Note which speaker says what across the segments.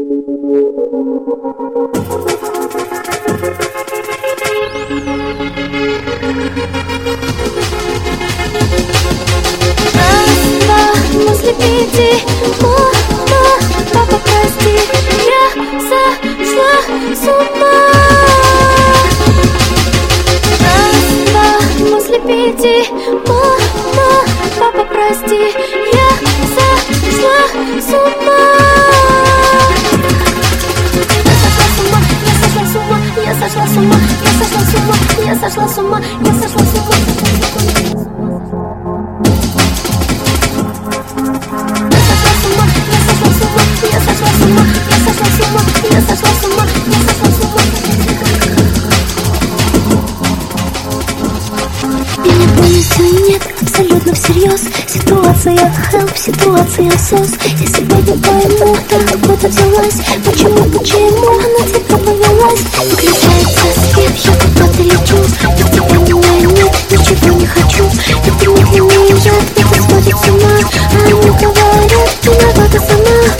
Speaker 1: После 5, мама, папа, прости, я сошла с ума. После 5, мама, папа, прости, я сошла с ума. Я сошла с ума, я сошла с ума, я сошла с ума, я сошла с ума. Меня полностью нет, абсолютно всерьез. Ситуация help, ситуация сос. Я сегодня пойму, откуда взялась. Почему она тебя повелась? Выключается свет, я куда-то лечу. Без тебя меня нет, ничего не хочу. Это не умеют, это сводит с ума. Они говорят, виновата сама.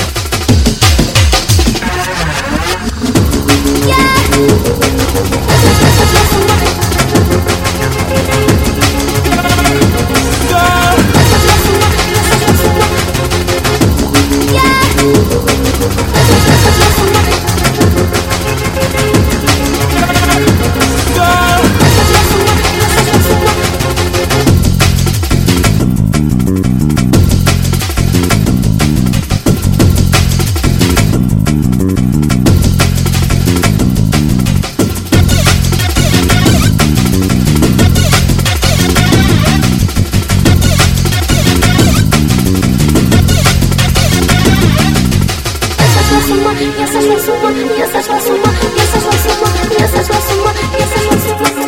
Speaker 1: Я сошла с ума, я сошла с ума, я сошла с ума, я сошла с ума, я сошла с ума.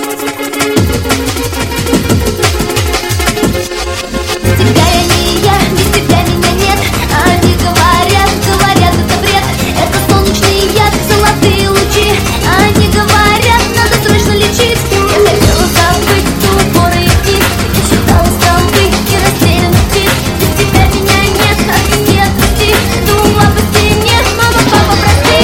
Speaker 1: Без тебя я не я, без тебя меня нет. Они говорят, это бред. Это солнечный яд, золотые лучи. Они говорят, надо срочно лечить. Я хотела забыть упоры идти. Я считала столбы и растерянных птиц. Без тебя меня нет, отпусти, отпусти. Думала по стене, мама, папа, прости.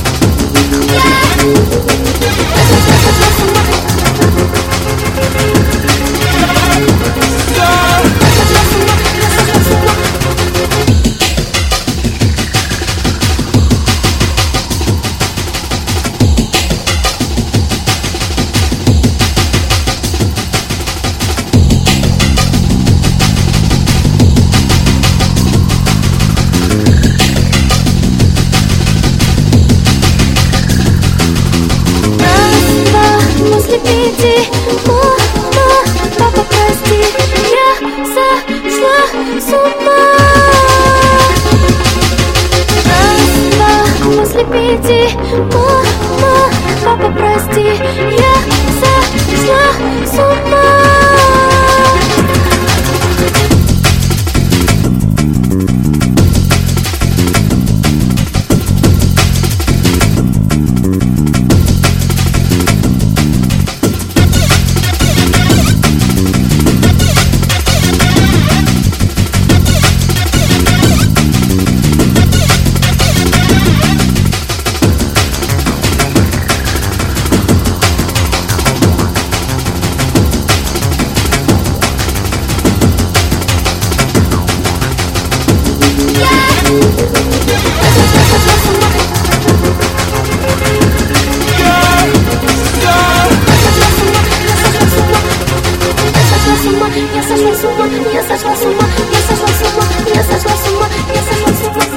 Speaker 1: После 5, мама, папа, прости, я сошла с ума. После 5, мама, папа, прости, я сошла с ума. Я сошла с ума, я сошла с ума, я сошла с ума, я сошла с ума, я сошла с ума.